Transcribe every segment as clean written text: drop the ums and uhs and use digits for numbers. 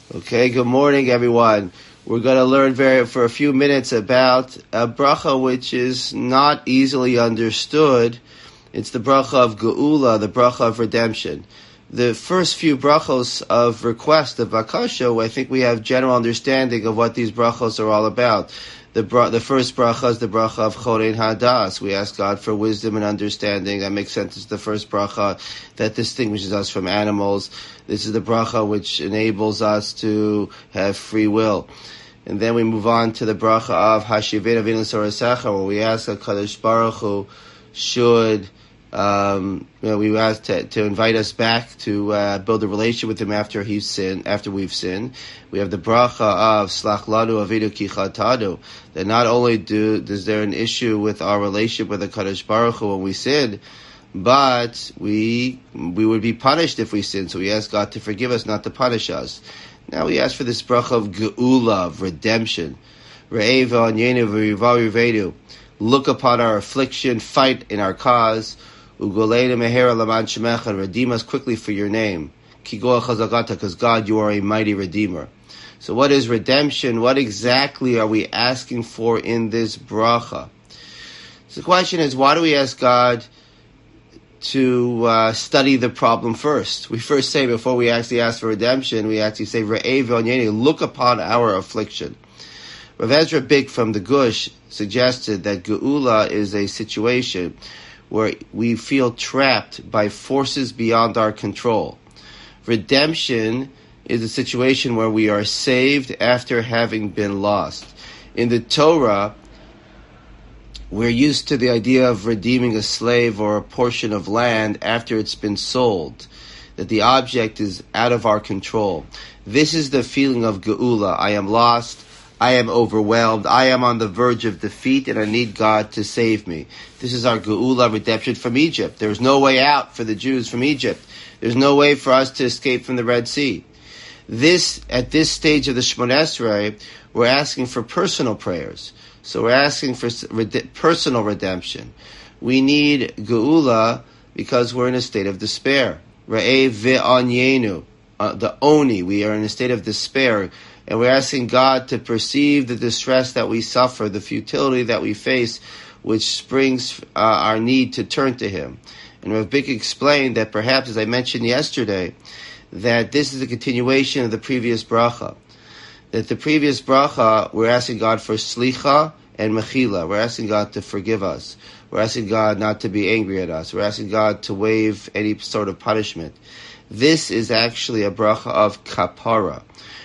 Okay, good morning, everyone. We're going to learn for a few minutes about a bracha which is not easily understood. It's the bracha of Geula, the bracha of redemption. The first few brachos of request, of Bakasha, I think we have general understanding of what these brachos are all about. The first bracha is the bracha of Chorein Hadas. We ask God for wisdom and understanding. That makes sense. It's the first bracha that distinguishes us from animals. This is the bracha which enables us to have free will. And then we move on to the bracha of Hashivin Avinu Sorasecha, where we ask HaKadosh Baruch Hu should we ask to invite us back to build a relationship with Him after we've sinned. We have the bracha of Slach Lanu Avinu Ki Chatanu, that not only is there an issue with our relationship with the Kadosh Baruch Hu when we sin, but we would be punished if we sin. So we ask God to forgive us, not to punish us. Now we ask for this bracha of Geula, of redemption. Re'ev Anyenu V'Riva Rivedu. Look upon our affliction, fight in our cause. Ugolei mehera laman shemecha, redeem us quickly for your name. Kigoa chazagata, because God, you are a mighty redeemer. So what is redemption? What exactly are we asking for in this bracha? So the question is, why do we ask God to study the problem first? We first say, before we actually ask for redemption, we actually say, Re'ev Onyenu, look upon our affliction. Rav Ezra Bick from the Gush suggested that Geula is a situation where we feel trapped by forces beyond our control. Redemption is a situation where we are saved after having been lost. In the Torah, we're used to the idea of redeeming a slave or a portion of land after it's been sold, that the object is out of our control. This is the feeling of Geula. I am lost. I am overwhelmed. I am on the verge of defeat, and I need God to save me. This is our Geula, redemption from Egypt. There's no way out for the Jews from Egypt. There's no way for us to escape from the Red Sea. At this stage of the Shemona Esrei, we're asking for personal prayers. So we're asking for personal redemption. We need Geula because we're in a state of despair. Re'ev ve'anyenu, the Oni, we are in a state of despair. And we're asking God to perceive the distress that we suffer, the futility that we face, which springs our need to turn to Him. And Rav Bick explained that perhaps, as I mentioned yesterday, that this is a continuation of the previous bracha. That the previous bracha, we're asking God for slicha and mechila. We're asking God to forgive us. We're asking God not to be angry at us. We're asking God to waive any sort of punishment. This is actually a bracha of kapara.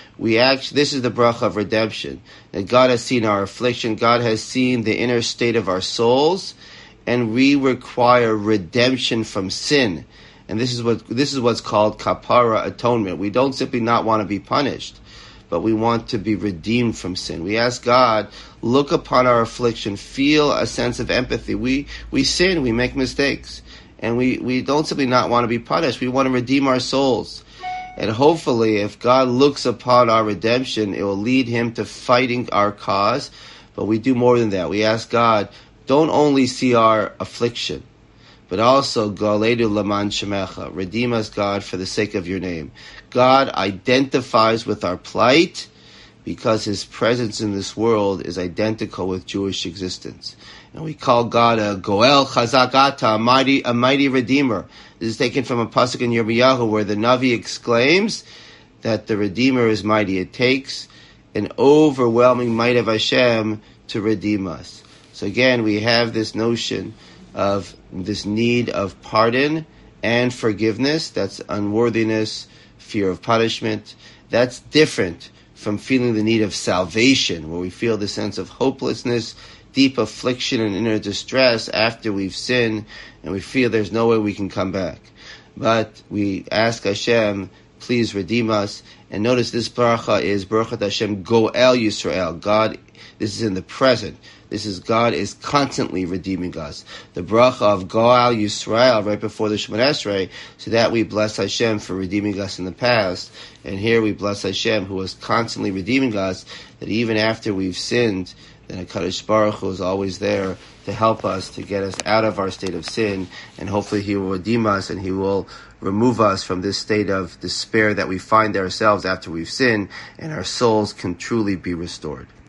This is the bracha of redemption. That God has seen our affliction. God has seen the inner state of our souls, and we require redemption from sin. And this is what's called kapara, atonement. We don't simply not want to be punished, but we want to be redeemed from sin. We ask God, look upon our affliction, feel a sense of empathy. We sin, we make mistakes, and we don't simply not want to be punished. We want to redeem our souls. And hopefully, if God looks upon our redemption, it will lead Him to fighting our cause. But we do more than that. We ask God, don't only see our affliction, but also, Galedu Laman Shemecha, redeem us, God, for the sake of your name. God identifies with our plight because His presence in this world is identical with Jewish existence. And we call God a Goel Chazakata, a mighty Redeemer. This is taken from a pasuk in Yirmiyahu where the Navi exclaims that the Redeemer is mighty. It takes an overwhelming might of Hashem to redeem us. So again, we have this notion of this need of pardon and forgiveness. That's unworthiness, fear of punishment. That's different from feeling the need of salvation, where we feel the sense of hopelessness, deep affliction and inner distress after we've sinned, and we feel there's no way we can come back. But we ask Hashem, please redeem us. And notice this bracha is Baruch Hashem Goel Yisrael. God, this is in the present. This is God is constantly redeeming us. The bracha of Goel Yisrael right before the Shemona Esrei, so that we bless Hashem for redeeming us in the past. And here we bless Hashem who is constantly redeeming us, that even after we've sinned, then HaKadosh Baruch Hu is always there to help us, to get us out of our state of sin, and hopefully He will redeem us and He will remove us from this state of despair that we find ourselves after we've sinned, and our souls can truly be restored.